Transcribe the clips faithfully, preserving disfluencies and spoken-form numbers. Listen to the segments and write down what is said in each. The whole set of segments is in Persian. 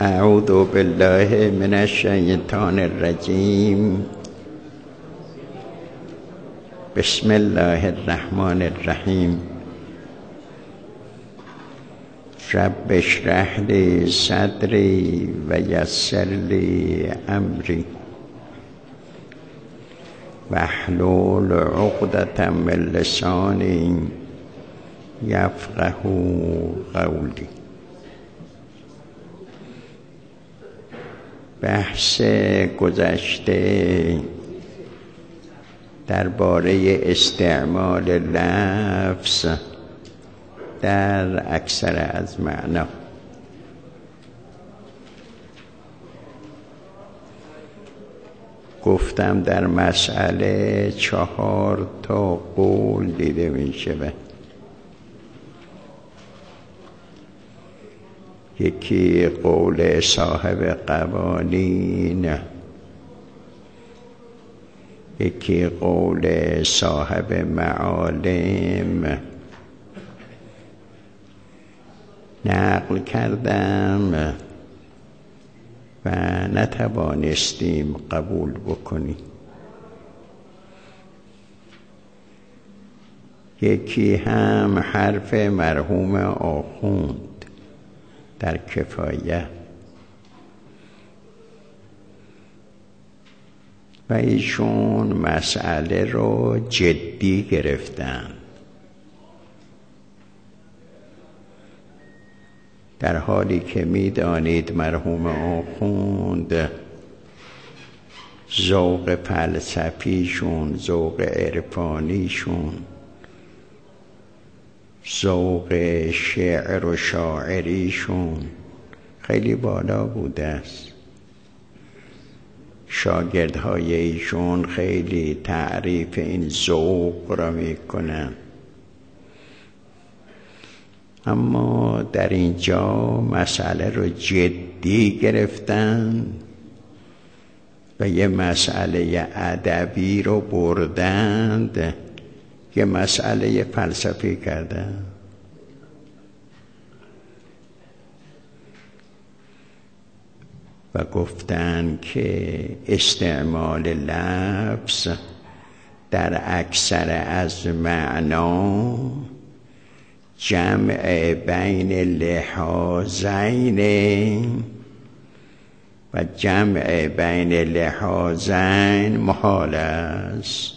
اعوذ بالله من الشیطان الرجیم. بسم الله الرحمن الرحیم. رب اشرح لی صدری و یسر لی امری واحلل عقدة من لسانی یفقهوا قولی. بحث گذشته درباره استعمال لفظ در اکثر از معنا. گفتم در مسئله چهار تا قول دیده می شود. یکی قول صاحب قوانین، یکی قول صاحب معالم. نقل کردم و نتوانستیم قبول بکنیم. یکی هم حرف مرحوم آخوند در کفایه و ایشون مسئله رو جدی گرفتن، در حالی که می‌دانید مرحوم آخوند ذوق فلسفیشون، ذوق عرفانیشون، ذوق شعر و شاعریشون خیلی بالا بوده است. شاگردهای ایشون خیلی تعریف این ذوق را میکنن، اما در اینجا مسئله رو جدی گرفتن و یه مسئله ادبی رو بردند، یه مسئله فلسفی کردن. و گفتن که استعمال لفظ در اکثر از معنا جمع بین لحاظین و جمع بین لحاظین محال است.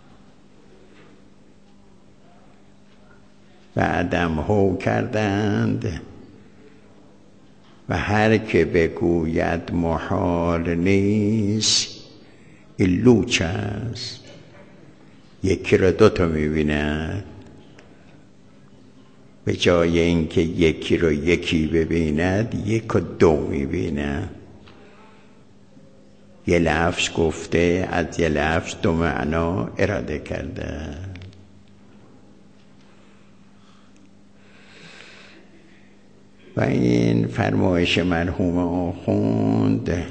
و عدم هو کردند و هر که بگوید محال نیست این لوچ است. یکی را دوتا میبیند، به جای اینکه یکی رو یکی ببیند یک و دو میبیند. یه لفظ گفته، از یه لفظ دو معنا اراده کرده. و این فرمایش مرحوم آخوند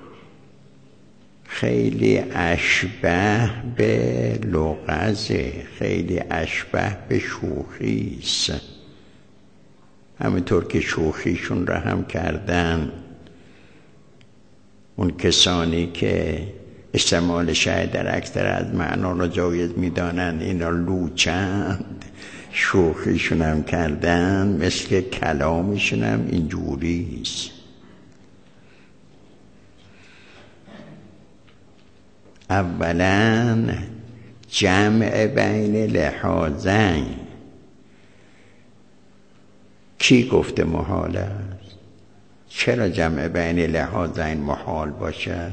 خیلی اشبه به لغزه، خیلی اشبه به شوخی است. همینطور که شوخیشون را هم کردن اون کسانی که استعمال شاید در اکثر از معنا را جایز میدانند، اینا لوچند، شوخیشون هم کردن، مثل کلامشون هم اینجوری است. اولا جمع بین لحاظین، کی گفته محال است؟ چرا جمع بین لحاظین محال باشه؟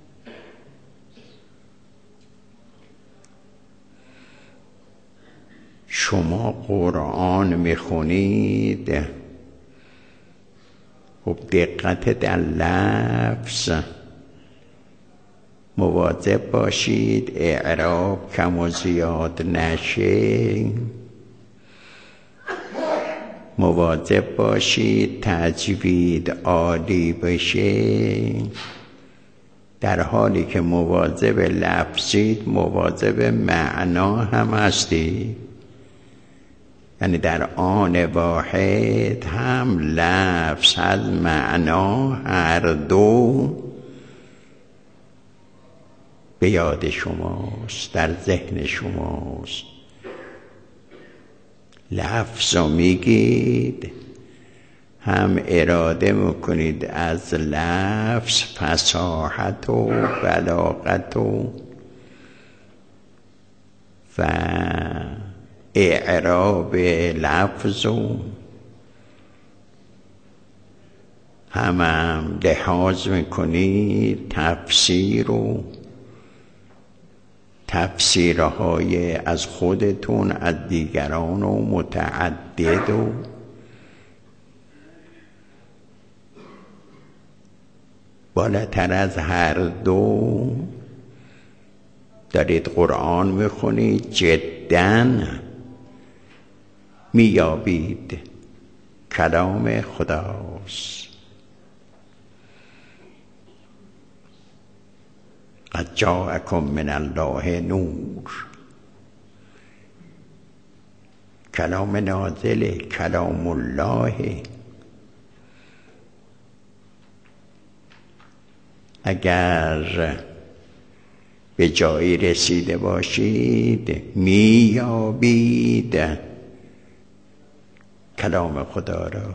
شما قرآن میخونید، خب دقت در لفظ مواظب باشید اعراب کم و زیاد نشه، مواظب باشید تجوید عالی بشه. در حالی که مواظب لفظید مواظب معنا هم هستید. یعنی در آن واحد هم لفظ از معنا هر دو به یاد شماست، در ذهن شماست. لفظ رو میگید، هم اراده میکنید از لفظ فصاحت و بلاغت و و اعراب لفظ و هم, هم لحاظ میکنید تفسیر و تفسیرهای از خودتون، از دیگران و متعدد و بالاتر از هر دو دارید قرآن میخونید، جداً میابید کلام خداست. قد جاءکم من الله نور، کلام نازل، کلام الله. اگر به جایی رسیده باشید میابید کلام خدا را.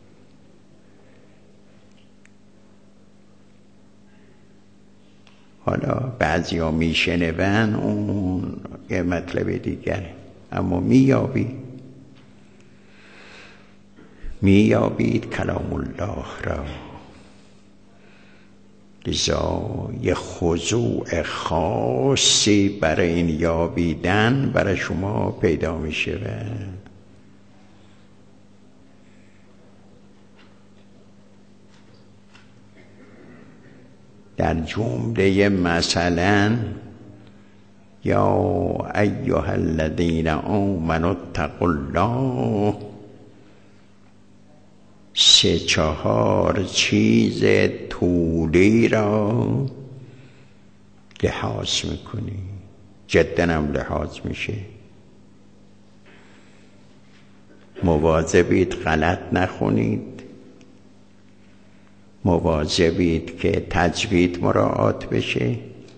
حالا بعضی ها میشنون، اون یه مطلب دیگره، اما میابید میابید کلام الله را. لذا یه خضوع خاصی برای این یابیدن برای شما پیدا میشه. در جمله مثلا یا ایها الذین آمنوا اتقوا الله، سه چهار چیز طولی را لحاظ میکنی، جدا هم لحاظ میشه. مواظبید غلط نخونید، مواظبید که تجوید مراعات بشه،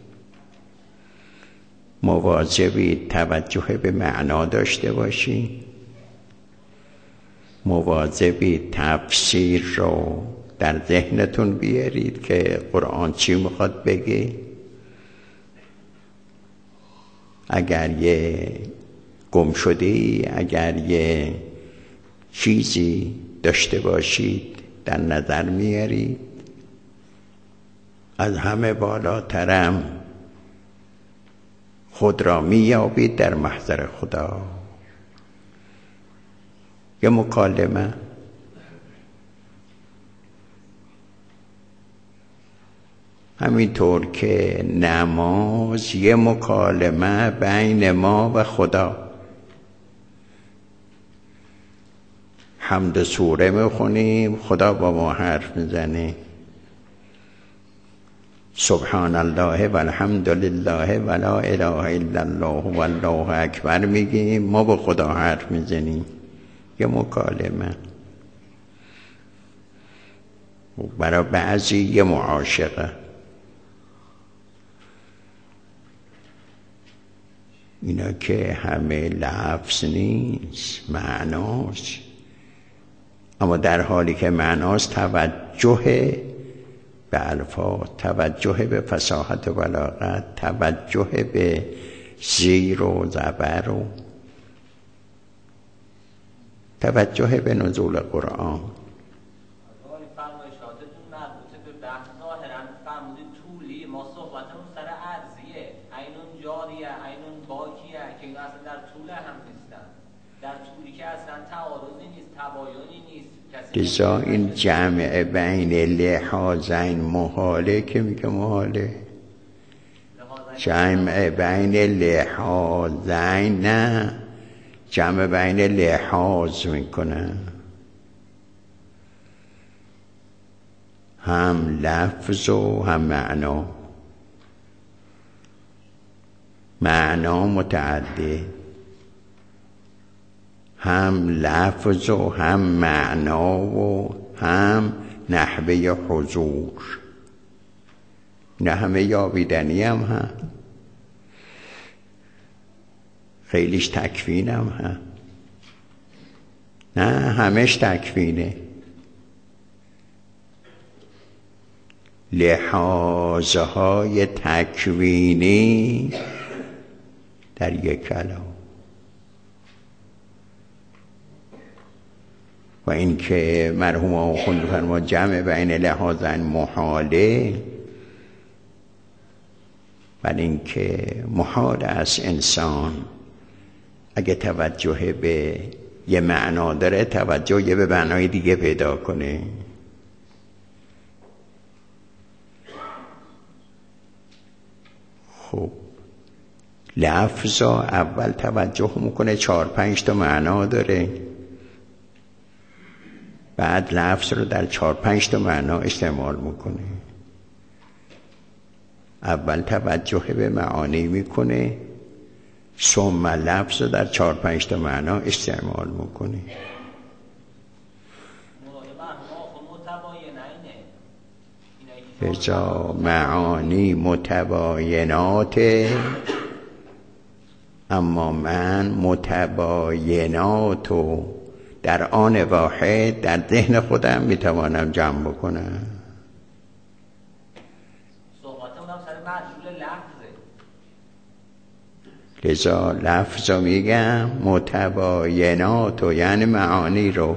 مواظبید توجه به معنا داشته باشید، مواظبید تفسیر رو در ذهنتون بیارید که قرآن چی میخواد بگه. اگر یه گم شده‌ای، اگر یه چیزی داشته باشید در نظر میارید. از همه بالاترم خود را میابید در محضر خدا. یه مکالمه، همینطور که نماز یه مکالمه بین ما و خدا. حمد سوره میخونیم، خدا با ما حرف میزنه. سبحان الله و الحمد لله و لا اله الا الله و الله اکبر میگیم، ما با خدا حرف میزنیم. یه مکالمه. برای بعضی یه معاشقه. اینا که همه لفظ نیست، معناست. اما در حالی که معناست، توجه به الفاظ، توجه به فصاحت و بلاغت، توجه به زیر و زبر و توجه به نزول قرآن. فرمایشاتتون مربوطه به بحث ظاهرا فرمودید طولی، ما صحبتمون سر عرضیه، اینون جاریه، اینون باکیه که اینا اصلا در طول هم نیستن. در طولی که اصلا تعارضی نیست، تباینی نیست. لذا این جمع بین لحاظین محاله که میگه محاله. جمع بین لحاظین نه، جمع بین لحاظ میکنه. هم لفظ و هم معنا. معنا متعدد، هم لفظ و هم معنا و هم نحوه حضور، نه همه یابیدنی هم هم خیلیش تکوین هم هم نه همش تکوینه. لحاظهای تکوینی در یک کلام و این که مرحوم آخوند فرما جمع بین لحاظن محاله، ولی این که محال است انسان اگه توجه به یه معنا داره توجه یه به معنای دیگه پیدا کنه. خب لفظا اول توجه میکنه چهار پنج تا معنا داره، بعد لفظ رو در چهار پنج تا معنا استعمال میکنه. اول توجه به معانی میکنه، ثم لفظ رو در چهار پنج تا معنا استعمال میکنه. رجا معانی متباینات، اما من متبایناتو در آن واحد در ذهن خودم میتوانم جمع بکنم. صحبتمون هم سر معجول لفظه، لذا لفظ رو میگم متبایناتو یعنی معانی رو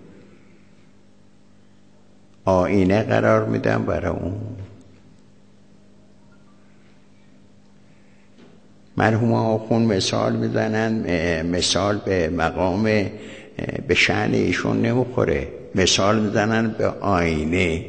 آینه قرار میدم برای اون. مرحوم آخوند مثال میزنن، مثال به مقام به شأن ایشون نمیخوره، مثال میزنن به آینه.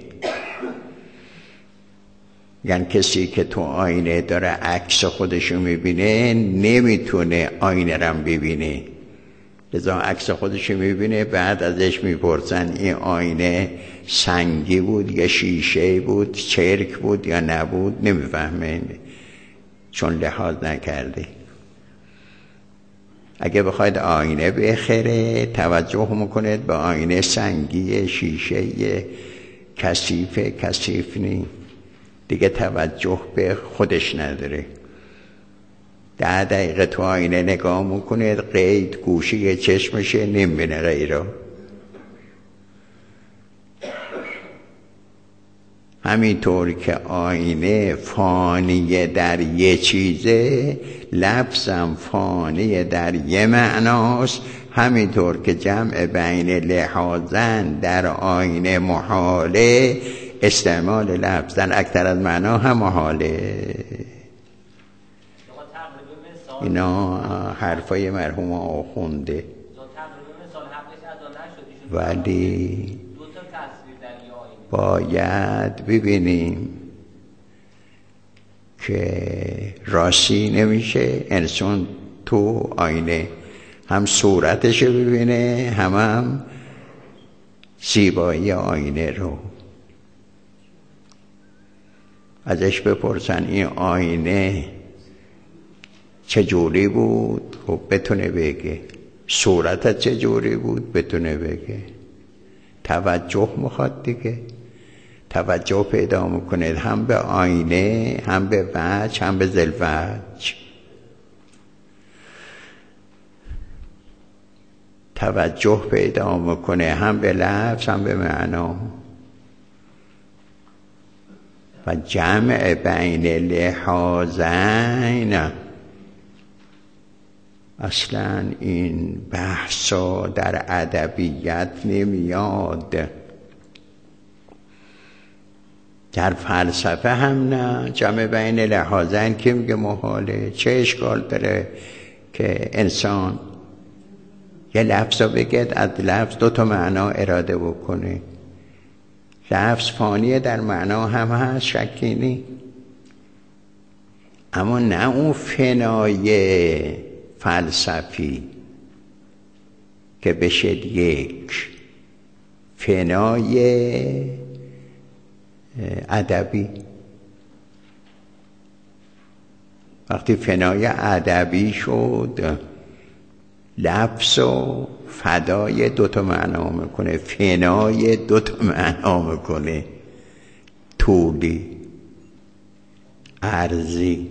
یعنی کسی که تو آینه داره عکس خودشو میبینه نمیتونه آینه رم ببینه، لذا عکس خودشو میبینه، بعد ازش میپرسن این آینه سنگی بود یا شیشه بود، چرک بود یا نبود، نمیفهمه چون لحاظ نکرده. اگه بخواید آینه بخره توجه میکنید به آینه سنگی، شیشه، کثیف کثیف نی، دیگه توجه به خودش نداره. ده دقیقه تو آینه نگاه میکنید، قید گوشه چشمشه نمیبینه غیره. همینطور که آینه فانیه در یه چیزه، لفظم فانیه در یه معناست. همینطور که جمع بین لحاظن در آینه محاله، استعمال لفظ در اکثر از معنا هم محاله. اینا حرفای مرحوم آخونده، ولی باید ببینیم که راستی نمیشه انسان تو آینه هم صورتش ببینه هم هم زیبایی آینه رو. ازش بپرسن این آینه چجوری بود، خب بتونه بگه. صورتت چجوری بود، بتونه بگه. توجه میخواد دیگه، توجه پیدا میکنه هم به آینه هم به وجه هم به ذوالوجه. توجه پیدا میکنه هم به لفظ هم به معنا. و جمع بین لحاظین، اصلا این بحثا در ادبیات نمیاد، در فلسفه هم نه. جمع بین لحاظین که میگه محاله، چه اشکال داره که انسان یه لفظ رو بگه، از لفظ دو تا معنا اراده بکنه. لفظ فانیه در معنا هم هست، شکی نی، اما نه اون فنای فلسفی که بشه یک، فنای ادبی. وقتی فنای ادبی شد لفظ و فدای دوتا معنا میکنه، فنای دوتا معنا میکنه، طولی عرضی.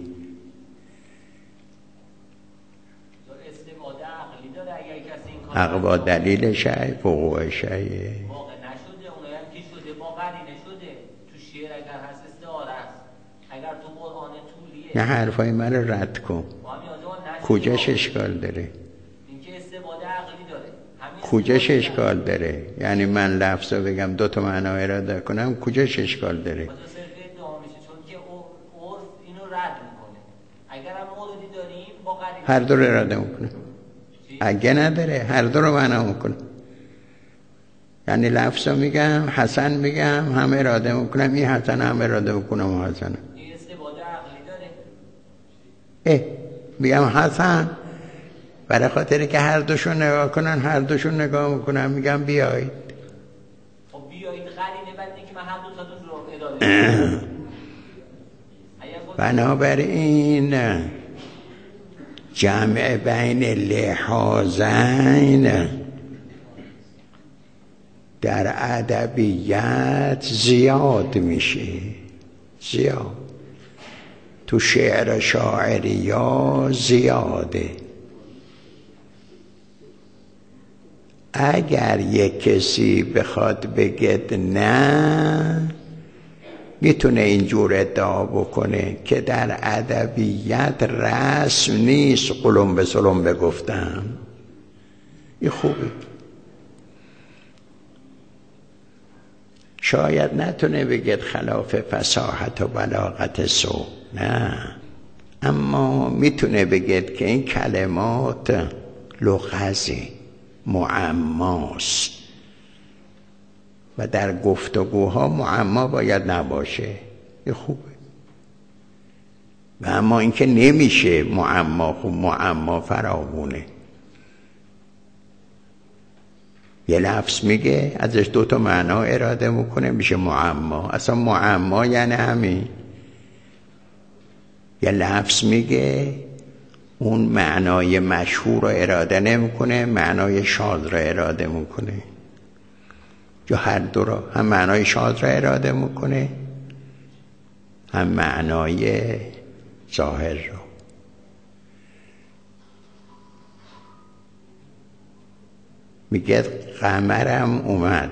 حق با دلیل شیء وقوع شیء واقع نشده، اونایی هم که شده با قرینه شده. تو شعر اگر هست استعاره است، اگر تو قرآن طولیه. نه حرفای من رو رد کن. کجاش اشکال داره؟ اینکه استفاده عقلی داره. کجاش اشکال داره؟ یعنی من لفظ رو بگم دو تا معنا اراده کنم، کجاش اشکال داره؟ خدا صرف ادعا میشه، چون که عرف اینو رد میکنه. اگر هم موردی داریم با قرینه هر دو رو اراده میکنه. اگه نداره هر دو رو معنا میکنه. یعنی لفظ رو میگم، حسن میگم، هم اراده میکنم، این حسن هم اراده میکنم و حسن. این استفاده عقلی داره. اه میگم حسن، برای خاطری که هر دوشون نگاه کنن، هر دوشون نگاه میکنن، میگم بیایید. خب بیایید قرینه بعد که من هر دو تاتون رو اراده کنم. بنابراین جمع بین لحاظین در ادبیات زیاد میشه، زیاد تو شعر شاعری ها زیاده. اگر یک کسی بخواد بگه نه، میتونه اینجور ادعا بکنه که در ادبیات رسم نیست قلم به سلم بگفتم. این خوبه. شاید نتونه بگه خلاف فصاحت و بلاغت سو، نه، اما میتونه بگه که این کلمات لغزی، معماست و در گفتگوها معما باید نباشه. این خوبه. و اما اینکه نمیشه معما، خب معما فراوونه. یه لفظ میگه ازش دوتا معنا اراده میکنه میشه معما. اصلا معما یعنی همین. یه لفظ میگه اون معنای مشهور رو اراده نمیکنه، معنای شاذ رو اراده میکنه. یا هر دو رو، هم معنای شاذ رو اراده میکنه هم معنای ظاهر رو. میگه قمرم اومد،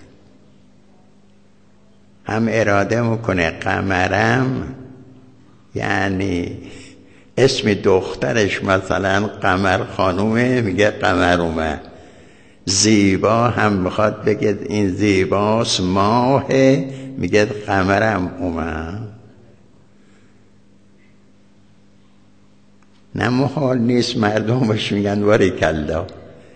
هم اراده میکنه قمرم یعنی اسم دخترش مثلا قمر خانومه، میگه قمر اومد. زیبا هم میخواد بگه این زیباست، ماهه، میگه قمرم اومد. نه محال نیست مردم بهش میگن باریکالله.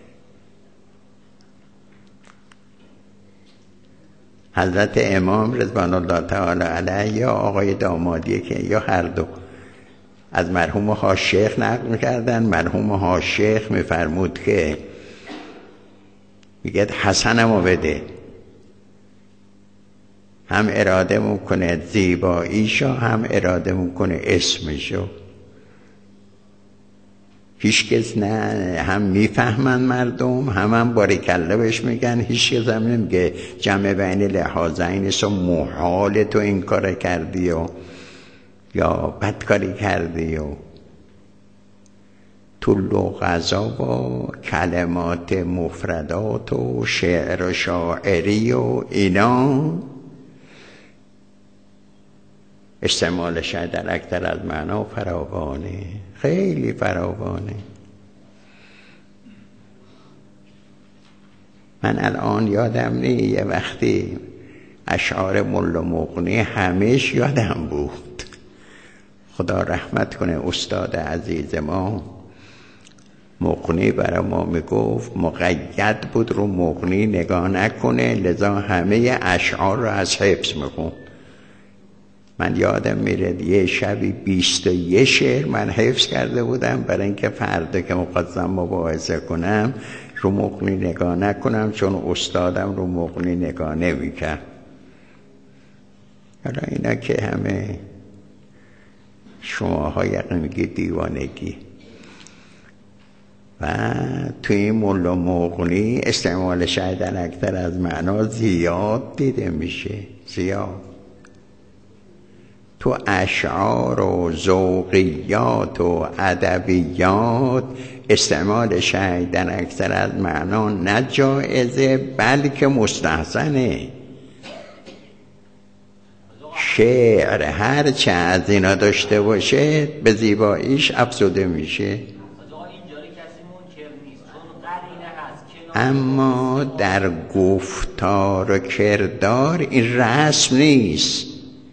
حضرت امام رضوان الله تعالی علیه یا آقای دامادیه که یا هر دو از مرحوم حاج شیخ نقل میکردن. مرحوم حاج شیخ میفرمود که میگه حسنمو بده، هم اراده میکنه زیباییشو هم اراده میکنه اسمشو. هیچ کس نه، هم میفهمن مردم هم هم باریکالله بهش میگن. هیچ کس هم نمیگه جمع بین لحاظین سو محال تو این کار کردی و یا بدکاری کردی. و تو لغزا و کلمات مفردات و شعر و شاعری و اینا استعمال شاید در اکثر از معنا فراوانه، خیلی فراوانه. من الان یادم نی یه وقتی اشعار ملا مغنی همش یادم بود. خدا رحمت کنه استاد عزیز ما مغنی برای ما میگفت مقید بود رو مغنی نگاه نکنه، لذا همه اشعار رو از حفظ میخون. من یادم میره یه شبی بیست و یه شعر من حفظ کرده بودم برای اینکه فردا که مقدم مباحثه کنم رو مغنی نگاه نکنم، چون استادم رو مغنی نگاه نمیکرد. حالا اینا که همه شماها یقین میگی دیوانگی. و توی ملا مغنی استعمال شاید در اکثر از معنا زیاد دیده میشه، زیاد. تو اشعار و ذوقیات و ادبیات استعمال شاید در اکثر از معنا نه جایزه بلکه مستحسنه. شعر هر چه از اینا داشته باشه به زیباییش افزوده میشه، اما در گفتار و کردار این رسم نیست.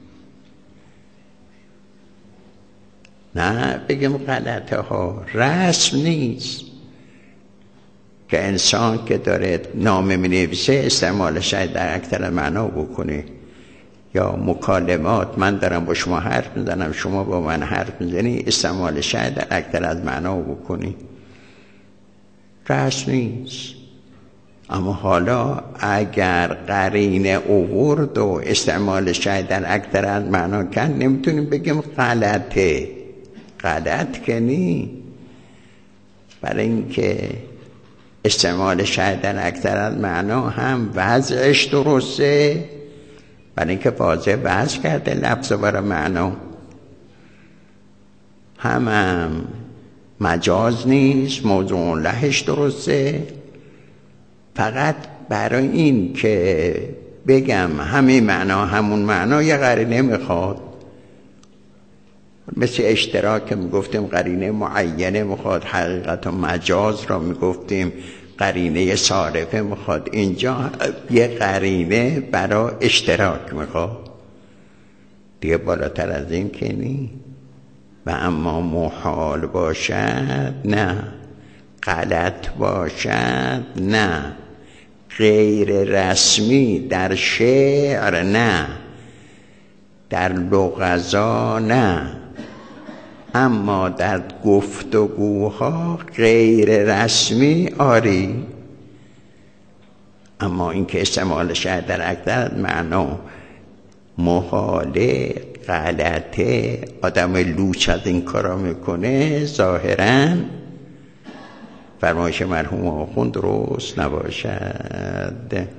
نه بگم غلطه ها، رسم نیست که انسان که داره نامه می نویسه استعمالش در اکثر معنا بکنه، یا مکالمات من دارم با شما حرف میزنم شما با من حرف میزنی استعمالش در اکثر از معنا بکنی، رسم نیست. اما حالا اگر قرینه اوورد و استعمالش در اکثر از معنا کن نمیتونیم بگیم غلطه، غلط که نی، برای اینکه استعمال شاید در اکثر از معنا هم وضعش درسته، برای اینکه واضح وضع کرده لفظ برای معنا، هم, هم مجاز نیست، موضوع لهش درسته. فقط برای این که بگم همین معنا همون معنا یه قرینه میخواد، مثل اشتراک میگفتیم قرینه معینه میخواد، حقیقت و مجاز را میگفتیم قرینه صارفه میخواد، اینجا یه قرینه برای اشتراک میخواد، دیگه بالاتر از این که نی. و اما محال باشد نه، غلط باشد نه، غیر رسمی در شعر نه، در لغزا نه، اما در گفتگوها غیر رسمی آری. اما این که استعمال شاید در اکثر معنا محاله، غلطه، آدم لوچ از این کارا میکنه، ظاهراً فرمایش مرحوم آخوند درست نباشد.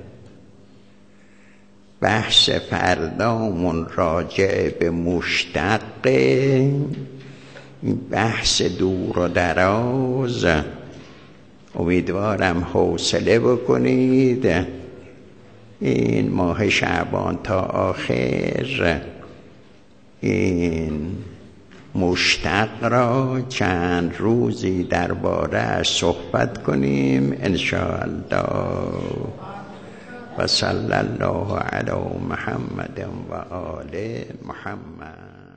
بحث فردامون راجع به مشتقه، بحث دور و دراز، امیدوارم حوصله بکنید این ماه شعبان تا آخر این مشتق را چند روزی درباره صحبت کنیم انشاءالله. و صلی الله علی محمد و آل محمد.